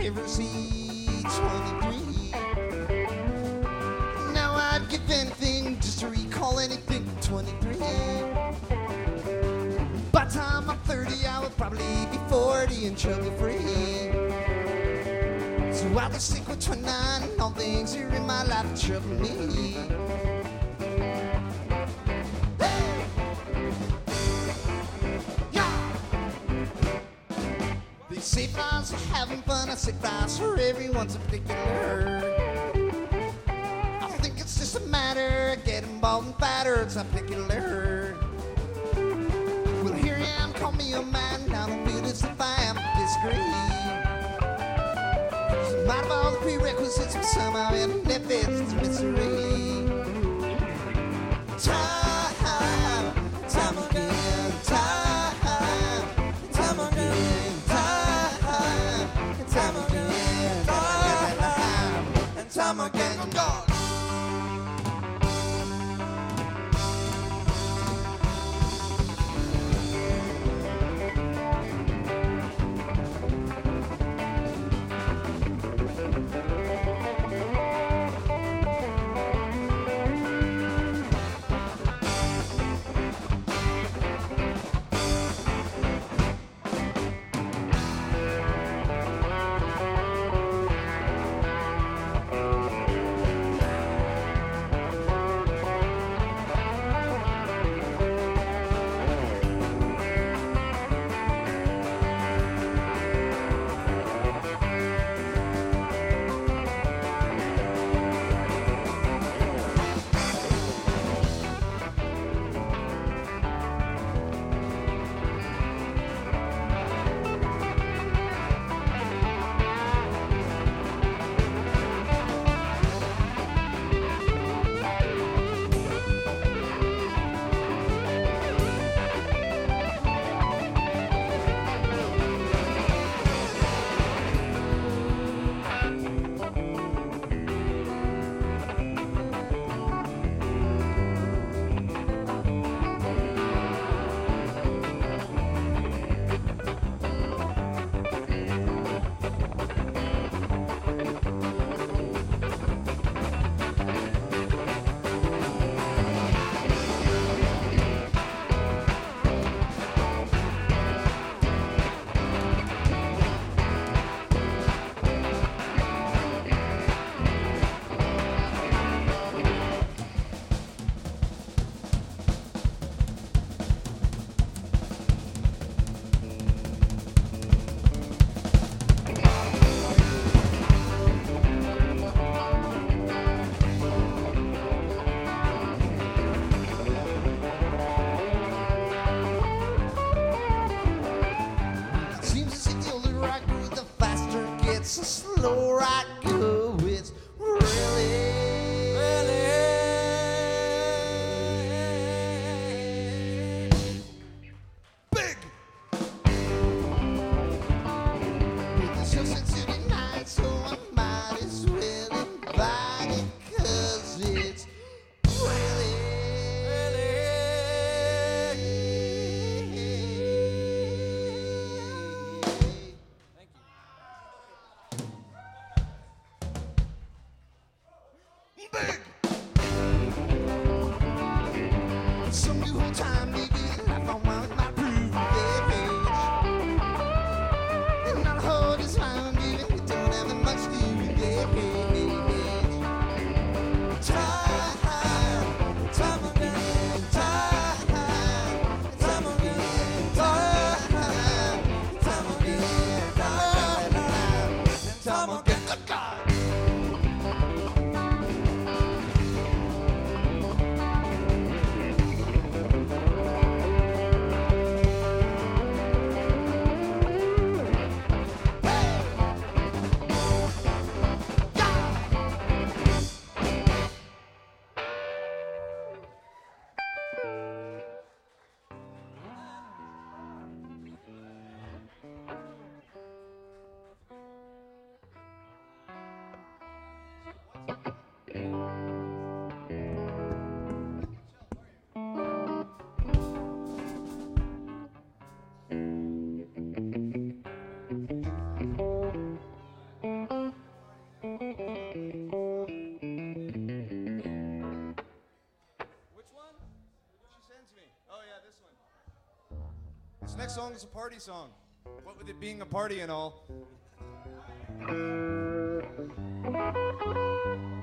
ever see 23. Now I'd give anything just to recall anything from 23. By the time I'm 30, I will probably be 40 and trouble free. So I'll just stick with 29 and all things here in my life that trouble me. Hey! Yeah! They say flies are having fun, I say flies for everyone's a particular. I think it's just a matter of getting bald and fatter, it's not particular. Well, here I am, call me a man, I don't feel as if I am to disagree. Might have all the prerequisites, but somehow in it fits its misery. Time, time again, time again, time again, and time again. Oh God. It's a slow rock go. It's really, really big. It's just a city night, so I might as well invite it, 'cause it's really, really big. Some new whole time, maybe life on one my proof age. And not a hold is found, even we don't have that much to engage. Time, time again, time again, time again, time again. Good God. This next song is a party song. What with it being a party and all.